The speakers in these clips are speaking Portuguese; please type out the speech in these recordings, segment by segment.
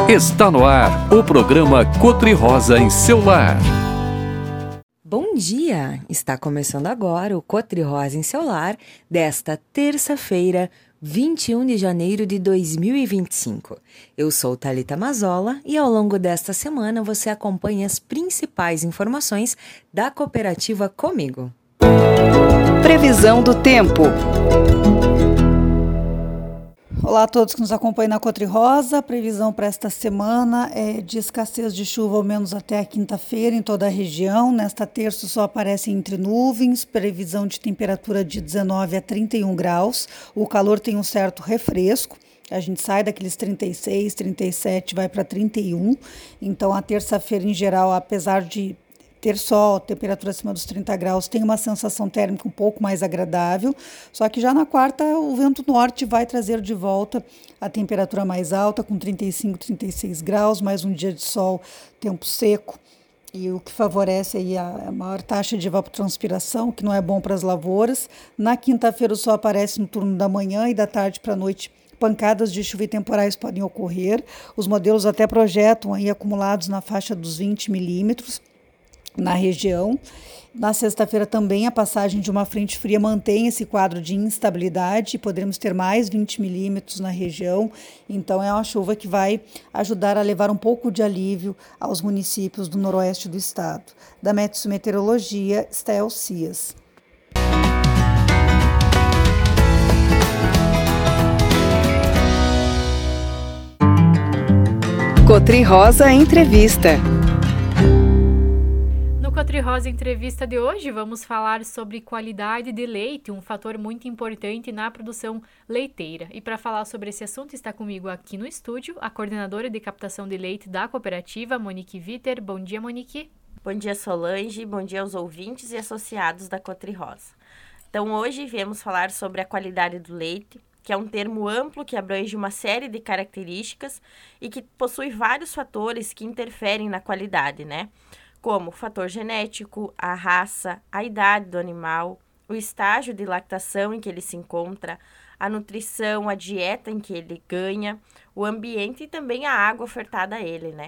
Está no ar o programa Cotri-Rosa em seu lar. Bom dia! Está começando agora o Cotri-Rosa em seu lar desta terça-feira, 21 de janeiro de 2025. Eu sou Thalita Mazzola e ao longo desta semana você acompanha as principais informações da cooperativa comigo. Previsão do tempo. Olá a todos que nos acompanham na Cotri-Rosa. A previsão para esta semana é de escassez de chuva, ao menos até a quinta-feira, em toda a região. Nesta terça, o sol aparece entre nuvens, previsão de temperatura de 19 a 31 graus. O calor tem um certo refresco. A gente sai daqueles 36, 37, vai para 31. Então, a terça-feira, em geral, apesar de ter sol, temperatura acima dos 30 graus, tem uma sensação térmica um pouco mais agradável, só que já na quarta o vento norte vai trazer de volta a temperatura mais alta, com 35, 36 graus, mais um dia de sol, tempo seco, e o que favorece aí a maior taxa de evapotranspiração, que não é bom para as lavouras. Na quinta-feira o sol aparece no turno da manhã e da tarde para a noite. Pancadas de chuva e temporais podem ocorrer, os modelos até projetam aí acumulados na faixa dos 20 milímetros, na região. Na sexta-feira também a passagem de uma frente fria mantém esse quadro de instabilidade e poderemos ter mais 20 milímetros na região. Então é uma chuva que vai ajudar a levar um pouco de alívio aos municípios do noroeste do estado. Da Metsu Meteorologia, Estel Cias. Cotri-Rosa Entrevista. Cotri-Rosa Entrevista de hoje, vamos falar sobre qualidade de leite, um fator muito importante na produção leiteira. E para falar sobre esse assunto está comigo aqui no estúdio a coordenadora de captação de leite da cooperativa, Monique Viter. Bom dia, Monique. Bom dia, Solange. Bom dia aos ouvintes e associados da Cotri-Rosa. Então, hoje viemos falar sobre a qualidade do leite, que é um termo amplo que abrange uma série de características e que possui vários fatores que interferem na qualidade, né? Como o fator genético, a raça, a idade do animal, o estágio de lactação em que ele se encontra, a nutrição, a dieta em que ele ganha, o ambiente e também a água ofertada a ele, né?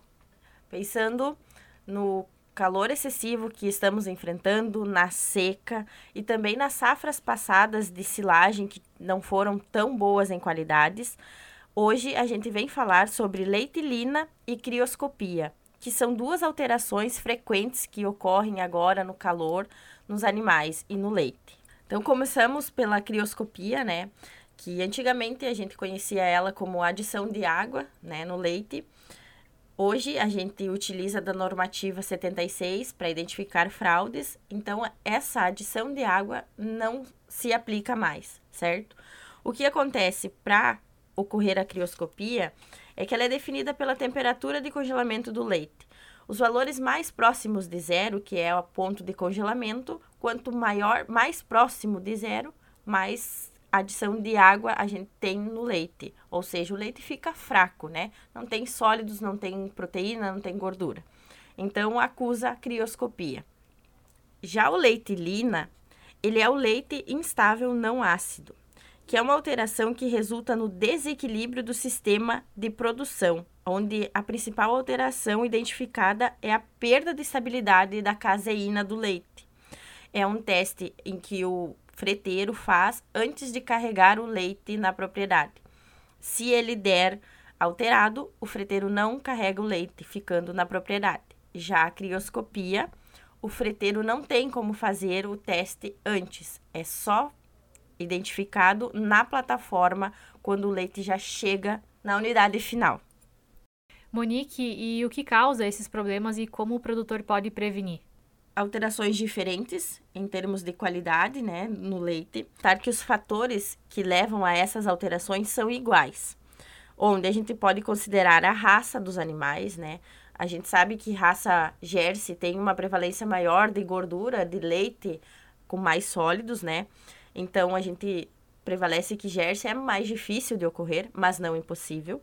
Pensando no calor excessivo que estamos enfrentando, na seca e também nas safras passadas de silagem que não foram tão boas em qualidades, hoje a gente vem falar sobre leitilina e crioscopia, que são duas alterações frequentes que ocorrem agora no calor, nos animais e no leite. Então, começamos pela crioscopia, né? Que antigamente a gente conhecia ela como adição de água, né, no leite. Hoje a gente utiliza da normativa 76 para identificar fraudes, então essa adição de água não se aplica mais, certo? O que acontece para ocorrer a crioscopia é que ela é definida pela temperatura de congelamento do leite. Os valores mais próximos de zero, que é o ponto de congelamento, quanto mais próximo de zero, mais adição de água a gente tem no leite. Ou seja, o leite fica fraco, né? Não tem sólidos, não tem proteína, não tem gordura. Então, acusa a crioscopia. Já o leitilina, ele é o leite instável não ácido, que é uma alteração que resulta no desequilíbrio do sistema de produção, onde a principal alteração identificada é a perda de estabilidade da caseína do leite. É um teste em que o freteiro faz antes de carregar o leite na propriedade. Se ele der alterado, o freteiro não carrega o leite, ficando na propriedade. Já a crioscopia, o freteiro não tem como fazer o teste antes, é só identificado na plataforma quando o leite já chega na unidade final. Monique, e o que causa esses problemas e como o produtor pode prevenir? Alterações diferentes em termos de qualidade, né, no leite, tá? Que os fatores que levam a essas alterações são iguais, onde a gente pode considerar a raça dos animais, né? A gente sabe que raça Jersey tem uma prevalência maior de gordura, de leite com mais sólidos, né? Então, a gente prevalece que Jersey é mais difícil de ocorrer, mas não impossível.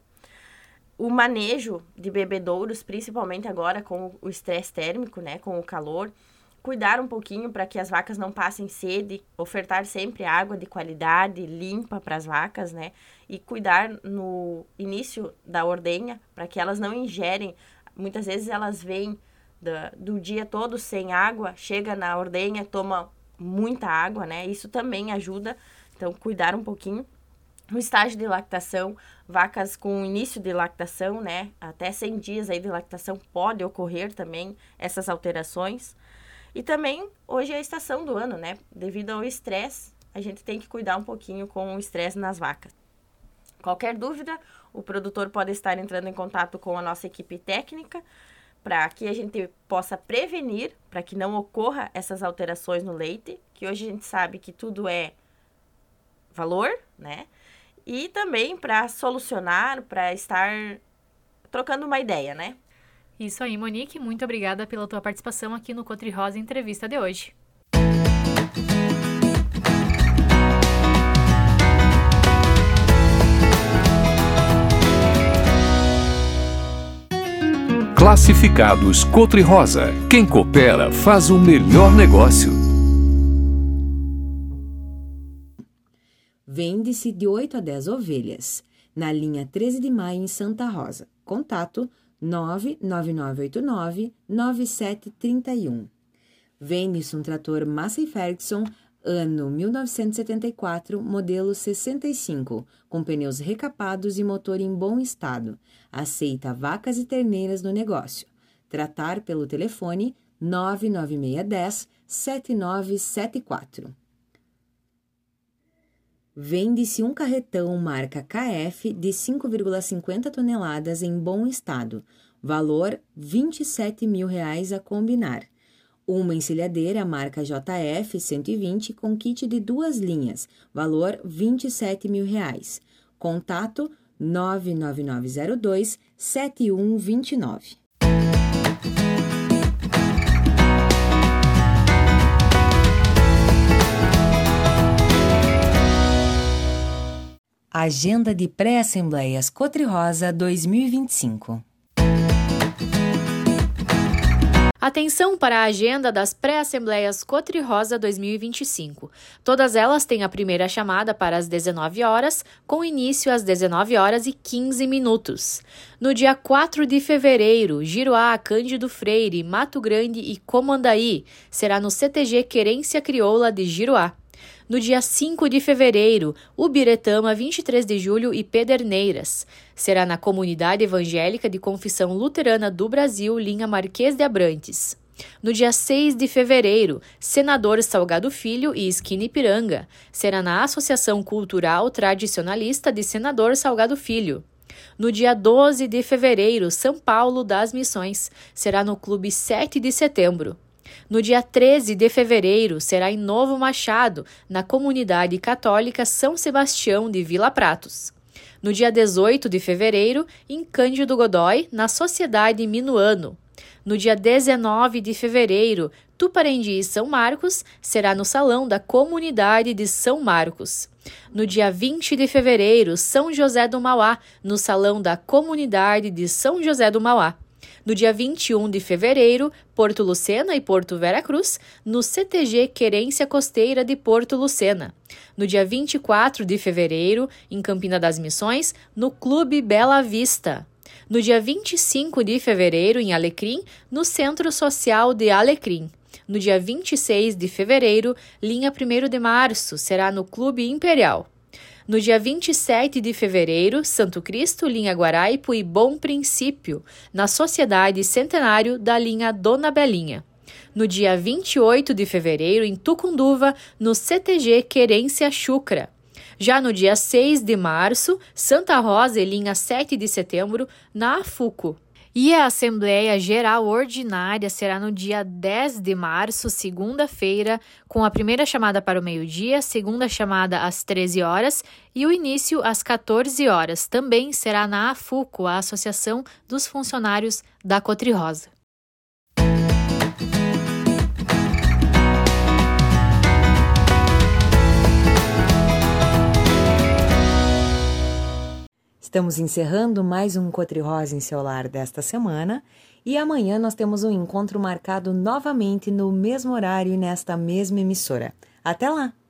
O manejo de bebedouros, principalmente agora com o estresse térmico, né, com o calor, cuidar um pouquinho para que as vacas não passem sede, ofertar sempre água de qualidade, limpa para as vacas, né? E cuidar no início da ordenha para que elas não ingerem. Muitas vezes elas vêm do dia todo sem água, chega na ordenha, toma muita água, né? Isso também ajuda, então cuidar um pouquinho. No estágio de lactação, vacas com início de lactação, né? Até 100 dias aí de lactação pode ocorrer também essas alterações. E também, hoje é a estação do ano, né? Devido ao estresse, a gente tem que cuidar um pouquinho com o estresse nas vacas. Qualquer dúvida, o produtor pode estar entrando em contato com a nossa equipe técnica para que a gente possa prevenir, para que não ocorra essas alterações no leite, que hoje a gente sabe que tudo é valor, né? E também para solucionar, para estar trocando uma ideia, né? Isso aí, Monique. Muito obrigada pela tua participação aqui no Cotri Rosa Entrevista de hoje. Classificados Cotri Rosa. Quem coopera faz o melhor negócio. Vende-se de 8 a 10 ovelhas, na linha 13 de Maio, em Santa Rosa. Contato 99989-9731. Vende-se um trator Massey Ferguson, ano 1974, modelo 65, com pneus recapados e motor em bom estado. Aceita vacas e terneiras no negócio. Tratar pelo telefone 99610-7974. Vende-se um carretão marca KF de 5,50 toneladas em bom estado. Valor R$ 27.000 a combinar. Uma encilhadeira marca JF 120 com kit de 2 linhas. Valor R$ 27.000. Contato 99902-7129. Agenda de Pré-Assembleias Cotri Rosa 2025. Atenção para a agenda das pré-assembleias Cotri Rosa 2025. Todas elas têm a primeira chamada para as 19 horas, com início às 19 horas e 15 minutos. No dia 4 de fevereiro, Giruá, Cândido Freire, Mato Grande e Comandaí, será no CTG Querência Crioula de Giruá. No dia 5 de fevereiro, Ubiretama, 23 de julho e Pederneiras. Será na Comunidade Evangélica de Confissão Luterana do Brasil, linha Marquês de Abrantes. No dia 6 de fevereiro, Senador Salgado Filho e Esquina Ipiranga. Será na Associação Cultural Tradicionalista de Senador Salgado Filho. No dia 12 de fevereiro, São Paulo das Missões. Será no Clube 7 de Setembro. No dia 13 de fevereiro, será em Novo Machado, na Comunidade Católica São Sebastião de Vila Pratos. No dia 18 de fevereiro, em Cândido Godói, na Sociedade Minuano. No dia 19 de fevereiro, Tuparendi e São Marcos, será no Salão da Comunidade de São Marcos. No dia 20 de fevereiro, São José do Mauá, no Salão da Comunidade de São José do Mauá. No dia 21 de fevereiro, Porto Lucena e Porto Vera Cruz, no CTG Querência Costeira de Porto Lucena. No dia 24 de fevereiro, em Campina das Missões, no Clube Bela Vista. No dia 25 de fevereiro, em Alecrim, no Centro Social de Alecrim. No dia 26 de fevereiro, linha 1º de março, será no Clube Imperial. No dia 27 de fevereiro, Santo Cristo, linha Guaraipo e Bom Princípio, na Sociedade Centenário da linha Dona Belinha. No dia 28 de fevereiro, em Tucunduva, no CTG Querência Chucra. Já no dia 6 de março, Santa Rosa e linha 7 de setembro, na Afuco. E a Assembleia Geral Ordinária será no dia 10 de março, segunda-feira, com a primeira chamada para o meio-dia, segunda chamada às 13 horas e o início às 14 horas. Também será na AFUCO, a Associação dos Funcionários da Cotri Rosa. Estamos encerrando mais um Cotri Rosa em seu lar desta semana E amanhã nós temos um encontro marcado novamente no mesmo horário e nesta mesma emissora. Até lá!